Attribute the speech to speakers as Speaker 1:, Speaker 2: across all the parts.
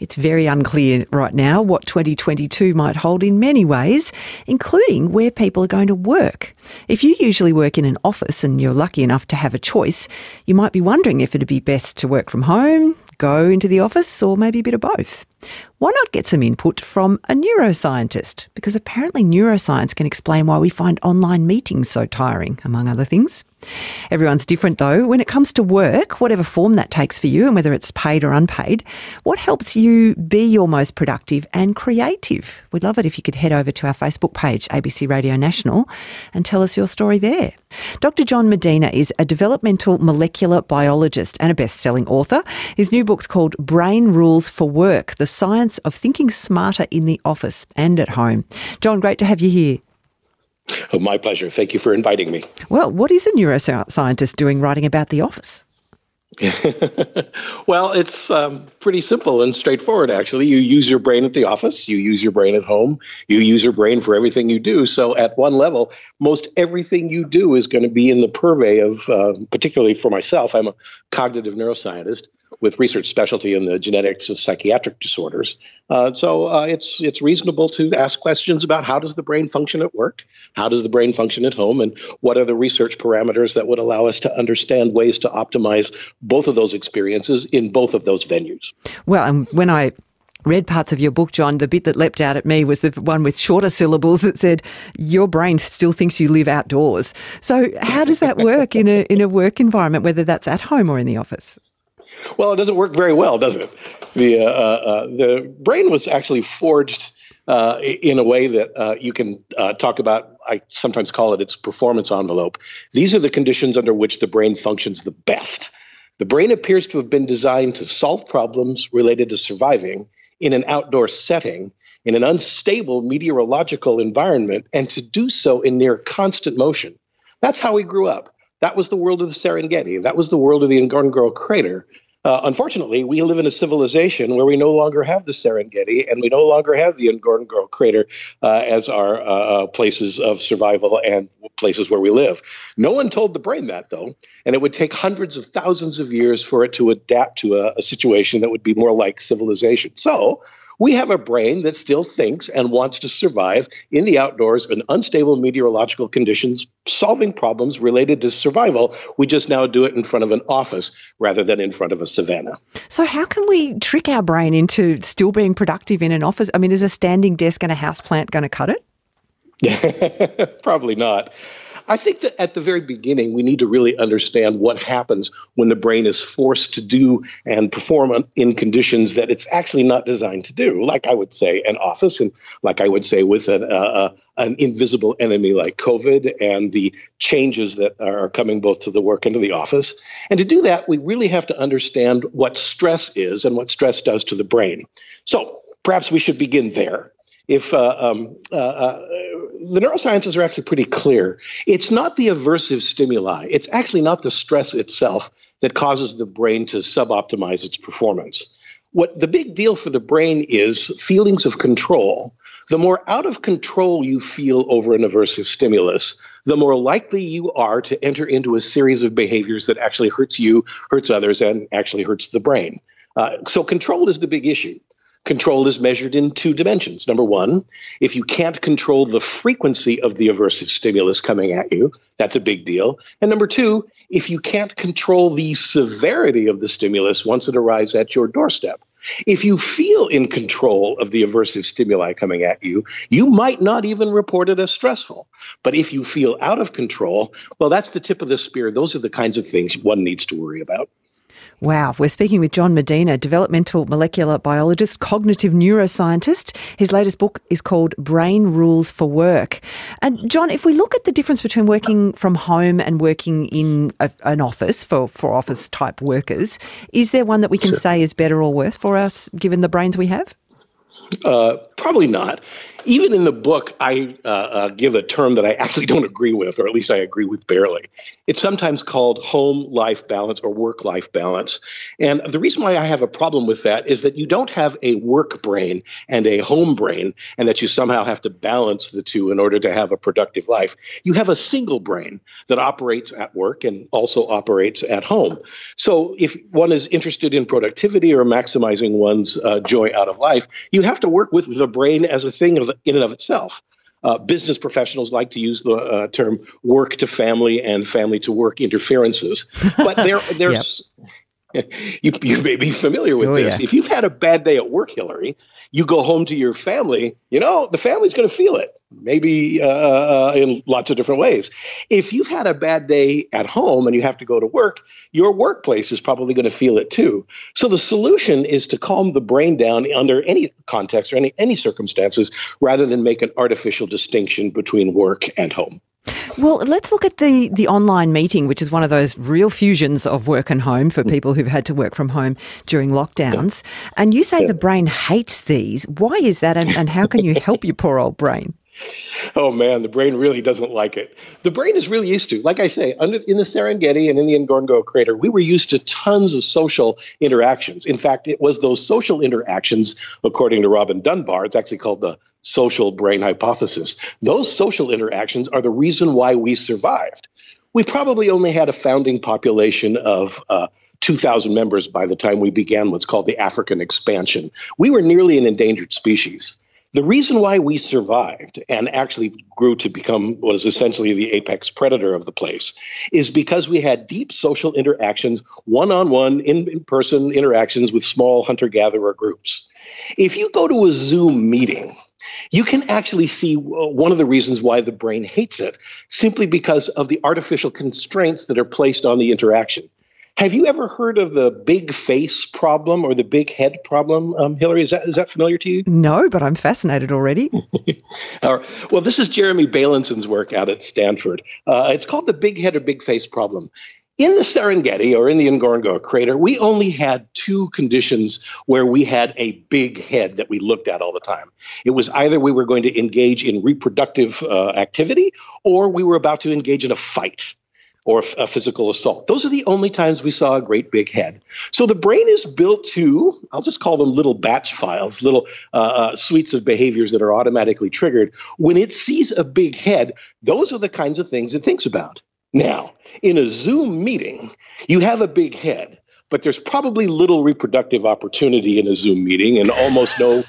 Speaker 1: It's very unclear right now what 2022 might hold in many ways, including where people are going to work. If you usually work in an office and you're lucky enough to have a choice, you might be wondering if it'd be best to work from home, go into the office, or maybe a bit of both. Why not get some input from a neuroscientist? Because apparently neuroscience can explain why we find online meetings so tiring, among other things. Everyone's different though. When it comes to work, whatever form that takes for you and whether it's paid or unpaid, what helps you be your most productive and creative? We'd love it if you could head over to our Facebook page, ABC Radio National, and tell us your story there. Dr. John Medina is a developmental molecular biologist and a best-selling author. His new book's called Brain Rules for Work, The Science of Thinking Smarter in the Office and at Home. John, great to have you here.
Speaker 2: Oh, my pleasure. Thank you for inviting me.
Speaker 1: Well, what is a neuroscientist doing writing about the office?
Speaker 2: Well, it's pretty simple and straightforward, actually. You use your brain at the office. You use your brain at home. You use your brain for everything you do. So at one level, most everything you do is going to be in the purvey of, particularly for myself, I'm a cognitive neuroscientist with research specialty in the genetics of psychiatric disorders. So it's reasonable to ask questions about how does the brain function at work, how does the brain function at home, and what are the research parameters that would allow us to understand ways to optimize both of those experiences in both of those venues.
Speaker 1: Well, and when I read parts of your book, John, the bit that leapt out at me was the one with shorter syllables that said, your brain still thinks you live outdoors. So how does that work in a work environment, whether that's at home or in the office?
Speaker 2: Well, it doesn't work very well, does it? The brain was actually forged in a way that you can talk about. I sometimes call it its performance envelope. These are the conditions under which the brain functions the best. The brain appears to have been designed to solve problems related to surviving in an outdoor setting, in an unstable meteorological environment, and to do so in near constant motion. That's how we grew up. That was the world of the Serengeti. That was the world of the Ngorongoro crater. Unfortunately, we live in a civilization where we no longer have the Serengeti and we no longer have the Ngorongoro crater as our places of survival and places where we live. No one told the brain that, though, and it would take hundreds of thousands of years for it to adapt to a situation that would be more like civilization. So we have a brain that still thinks and wants to survive in the outdoors in unstable meteorological conditions, solving problems related to survival. We just now do it in front of an office rather than in front of a savanna.
Speaker 1: So how can we trick our brain into still being productive in an office? I mean, is a standing desk and a houseplant going to cut it?
Speaker 2: Probably not. I think that at the very beginning, we need to really understand what happens when the brain is forced to do and perform in conditions that it's actually not designed to do, like I would say an office, and like I would say with an invisible enemy like COVID and the changes that are coming both to the work and to the office. And to do that, we really have to understand what stress is and what stress does to the brain. So perhaps we should begin there. If the neurosciences are actually pretty clear. It's not the aversive stimuli. It's actually not the stress itself that causes the brain to suboptimize its performance. What the big deal for the brain is feelings of control. The more out of control you feel over an aversive stimulus, the more likely you are to enter into a series of behaviors that actually hurts you, hurts others, and actually hurts the brain. So control is the big issue. Control is measured in two dimensions. Number one, if you can't control the frequency of the aversive stimulus coming at you, that's a big deal. And number two, if you can't control the severity of the stimulus once it arrives at your doorstep. If you feel in control of the aversive stimuli coming at you, you might not even report it as stressful. But if you feel out of control, well, that's the tip of the spear. Those are the kinds of things one needs to worry about.
Speaker 1: Wow. We're speaking with John Medina, developmental molecular biologist, cognitive neuroscientist. His latest book is called Brain Rules for Work. And John, if we look at the difference between working from home and working in an office for office type workers, is there one that we can say is better or worse for us given the brains we have?
Speaker 2: Probably not. Even in the book, I give a term that I actually don't agree with, or at least I agree with barely. It's sometimes called home-life balance or work-life balance. And the reason why I have a problem with that is that you don't have a work brain and a home brain, and that you somehow have to balance the two in order to have a productive life. You have a single brain that operates at work and also operates at home. So if one is interested in productivity or maximizing one's joy out of life, you have to work with the brain as a thing in and of itself. Business professionals like to use the term work to family and family to work interferences. But there's you may be familiar with this.
Speaker 1: Yeah.
Speaker 2: If you've had a bad day at work, Hillary, you go home to your family, the family's going to feel it, maybe in lots of different ways. If you've had a bad day at home and you have to go to work, your workplace is probably going to feel it too. So the solution is to calm the brain down under any context or any circumstances, rather than make an artificial distinction between work and home.
Speaker 1: Well, let's look at the online meeting, which is one of those real fusions of work and home for people who've had to work from home during lockdowns. And you say the brain hates these. Why is that, and how can you help your poor old brain?
Speaker 2: Oh, man, the brain really doesn't like it. The brain is really used to, like I say, in the Serengeti and in the Ngorongoro crater, we were used to tons of social interactions. In fact, it was those social interactions, according to Robin Dunbar, it's actually called the social brain hypothesis. Those social interactions are the reason why we survived. We probably only had a founding population of 2,000 members by the time we began what's called the African expansion. We were nearly an endangered species. The reason why we survived and actually grew to become what is essentially the apex predator of the place is because we had deep social interactions, one-on-one, in-person interactions with small hunter-gatherer groups. If you go to a Zoom meeting, you can actually see one of the reasons why the brain hates it, simply because of the artificial constraints that are placed on the interaction. Have you ever heard of the big face problem or the big head problem, Hillary? Is that familiar to you?
Speaker 1: No, but I'm fascinated already.
Speaker 2: Well, this is Jeremy Bailenson work out at Stanford. It's called the big head or big face problem. In the Serengeti or in the Ngorongoro crater, we only had two conditions where we had a big head that we looked at all the time. It was either we were going to engage in reproductive activity, or we were about to engage in a fight or a physical assault. Those are the only times we saw a great big head. So the brain is built to, I'll just call them little batch files, little suites of behaviors that are automatically triggered. When it sees a big head, those are the kinds of things it thinks about. Now, in a Zoom meeting, you have a big head, but there's probably little reproductive opportunity in a Zoom meeting and almost no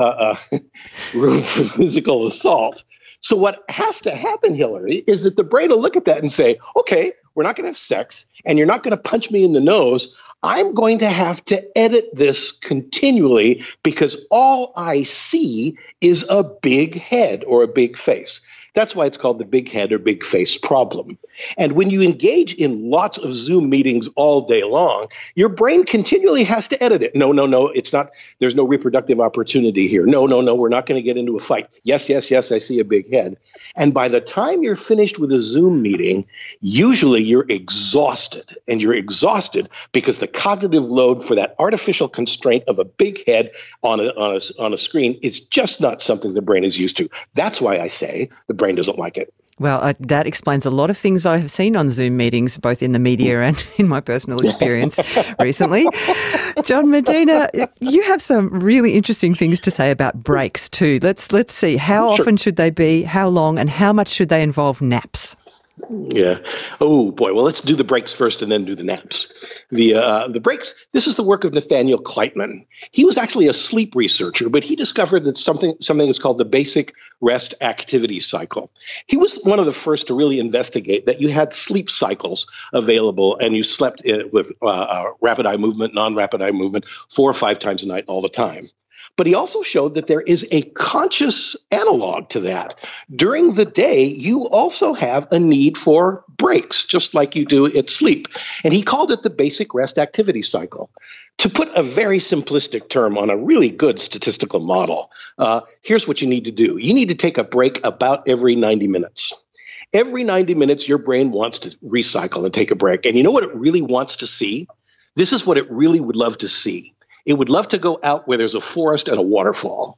Speaker 2: room for physical assault. So what has to happen, Hillary, is that the brain will look at that and say, okay, we're not going to have sex and you're not going to punch me in the nose. I'm going to have to edit this continually because all I see is a big head or a big face. That's why it's called the big head or big face problem. And when you engage in lots of Zoom meetings all day long, your brain continually has to edit it. No, it's not. There's no reproductive opportunity here. No, we're not going to get into a fight. Yes, I see a big head. And by the time you're finished with a Zoom meeting, usually you're exhausted. And you're exhausted because the cognitive load for that artificial constraint of a big head on a screen is just not something the brain is used to. That's why I say the brain doesn't like it.
Speaker 1: Well, that explains a lot of things I have seen on Zoom meetings, both in the media and in my personal experience recently. John Medina, you have some really interesting things to say about breaks too. Let's see. How often should they be? How long? And how much should they involve naps?
Speaker 2: Yeah. Oh, boy. Well, let's do the breaks first and then do the naps. The breaks, this is the work of Nathaniel Kleitman. He was actually a sleep researcher, but he discovered that something is called the basic rest activity cycle. He was one of the first to really investigate that you had sleep cycles available and you slept with rapid eye movement, non-rapid eye movement 4 or 5 times a night all the time. But he also showed that there is a conscious analog to that. During the day, you also have a need for breaks, just like you do at sleep. And he called it the basic rest activity cycle. To put a very simplistic term on a really good statistical model, here's what you need to do. You need to take a break about every 90 minutes. Every 90 minutes, your brain wants to recycle and take a break. And you know what it really wants to see? This is what it really would love to see. It would love to go out where there's a forest and a waterfall.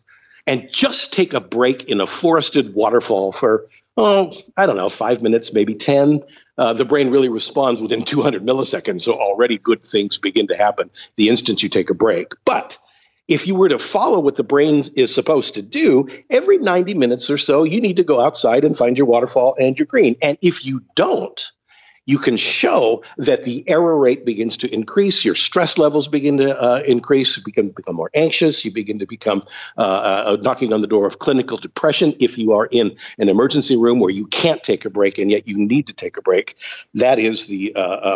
Speaker 2: and just take a break in a forested waterfall for, 5 minutes, maybe 10, the brain really responds within 200 milliseconds. So already good things begin to happen the instant you take a break. But if you were to follow what the brain is supposed to do, every 90 minutes or so, you need to go outside and find your waterfall and your green. And if you don't, you can show that the error rate begins to increase, your stress levels begin to increase, you become more anxious, you begin to become knocking on the door of clinical depression. If you are in an emergency room where you can't take a break and yet you need to take a break, that is the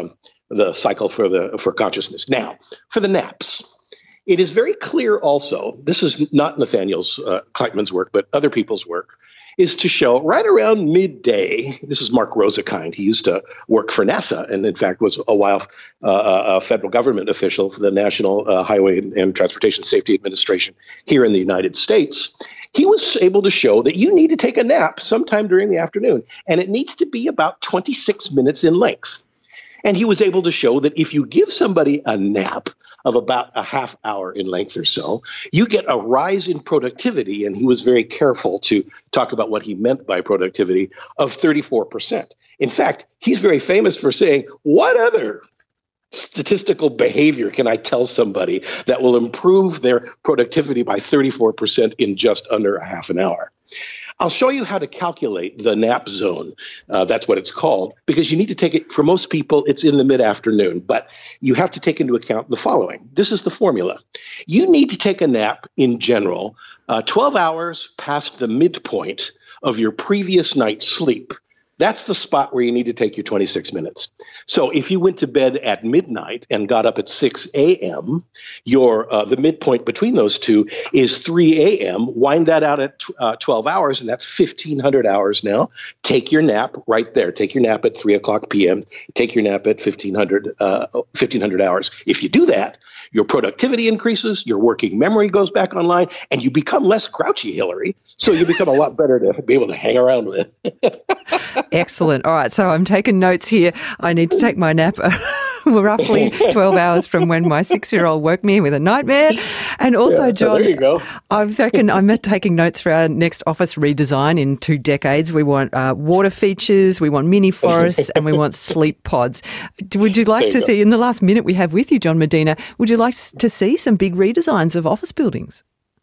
Speaker 2: cycle for consciousness. Now, for the naps. It is very clear also, this is not Nathaniel's Kleitman's work, but other people's work, is to show right around midday, this is Mark Rosekind, he used to work for NASA and in fact was a while a federal government official for the National Highway and Transportation Safety Administration here in the United States. He was able to show that you need to take a nap sometime during the afternoon, and it needs to be about 26 minutes in length. And he was able to show that if you give somebody a nap of about a half hour in length or so, you get a rise in productivity, and he was very careful to talk about what he meant by productivity, of 34%. In fact, he's very famous for saying, what other statistical behavior can I tell somebody that will improve their productivity by 34% in just under a half an hour? I'll show you how to calculate the nap zone. That's what it's called, because you need to take it, for most people, it's in the mid-afternoon, but you have to take into account the following. This is the formula. You need to take a nap in general 12 hours past the midpoint of your previous night's sleep. That's the spot where you need to take your 26 minutes. So if you went to bed at midnight and got up at 6 a.m., the midpoint between those two is 3 a.m. Wind that out at 12 hours, and that's 1,500 hours now. Take your nap right there. Take your nap at 3 o'clock p.m. Take your nap at 1,500 hours. If you do that, your productivity increases, your working memory goes back online, and you become less grouchy, Hillary. So you become a lot better to be able to hang around with.
Speaker 1: Excellent. All right, so I'm taking notes here. I need to take my nap roughly 12 hours from when my 6-year-old woke me with a nightmare. And also, John,
Speaker 2: there you go.
Speaker 1: I'm taking notes for our next office redesign in 2 decades. We want water features, we want mini forests, and we want sleep pods. Would you like to see, in the last minute we have with you, John Medina, would you like to see some big redesigns of office buildings?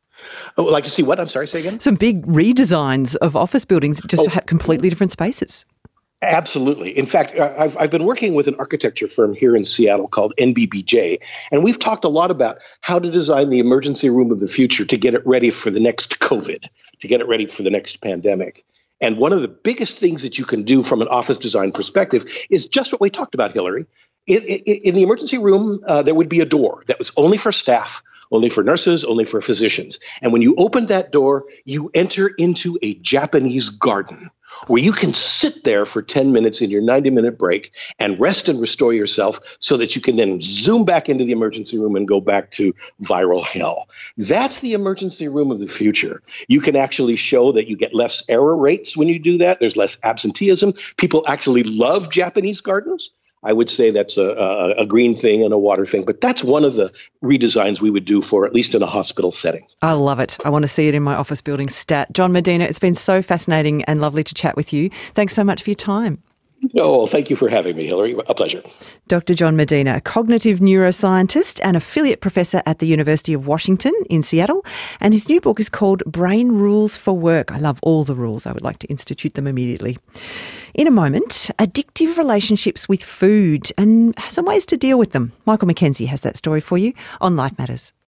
Speaker 2: Oh, like to see what? I'm sorry, say again?
Speaker 1: Some big redesigns of office buildings just to have completely different spaces.
Speaker 2: Absolutely. In fact, I've been working with an architecture firm here in Seattle called NBBJ, and we've talked a lot about how to design the emergency room of the future to get it ready for the next COVID, to get it ready for the next pandemic. And one of the biggest things that you can do from an office design perspective is just what we talked about, Hillary. In the emergency room, there would be a door that was only for staff, only for nurses, only for physicians. And when you open that door, you enter into a Japanese garden where you can sit there for 10 minutes in your 90-minute break and rest and restore yourself so that you can then zoom back into the emergency room and go back to viral hell. That's the emergency room of the future. You can actually show that you get less error rates when you do that. There's less absenteeism. People actually love Japanese gardens. I would say that's a green thing and a water thing, but that's one of the redesigns we would do for at least in a hospital setting.
Speaker 1: I love it. I want to see it in my office building stat. John Medina, it's been so fascinating and lovely to chat with you. Thanks so much for your time.
Speaker 2: Oh, thank you for having me, Hillary. A pleasure.
Speaker 1: Dr. John Medina, a cognitive neuroscientist and affiliate professor at the University of Washington in Seattle. And his new book is called Brain Rules for Work. I love all the rules. I would like to institute them immediately. In a moment, addictive relationships with food and some ways to deal with them. Michael McKenzie has that story for you on Life Matters.